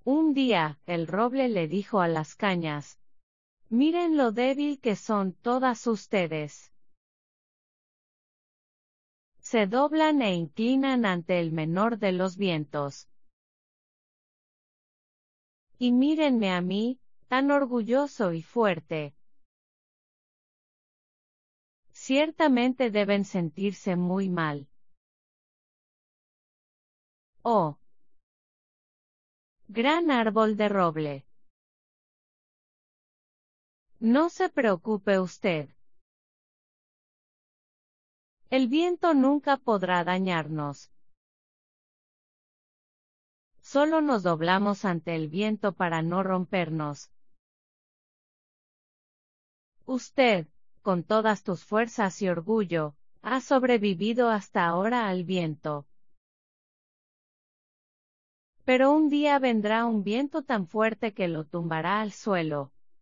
Un día, el roble le dijo a las cañas: «Miren lo débil que son todas ustedes. Se doblan e inclinan ante el menor de los vientos. Y mírenme a mí, tan orgulloso y fuerte. Ciertamente deben sentirse muy mal». Oh, gran árbol de roble. No se preocupe usted. El viento nunca podrá dañarnos. Solo nos doblamos ante el viento para no rompernos. Usted, con todas tus fuerzas y orgullo, ha sobrevivido hasta ahora al viento. Pero un día vendrá un viento tan fuerte que lo tumbará al suelo.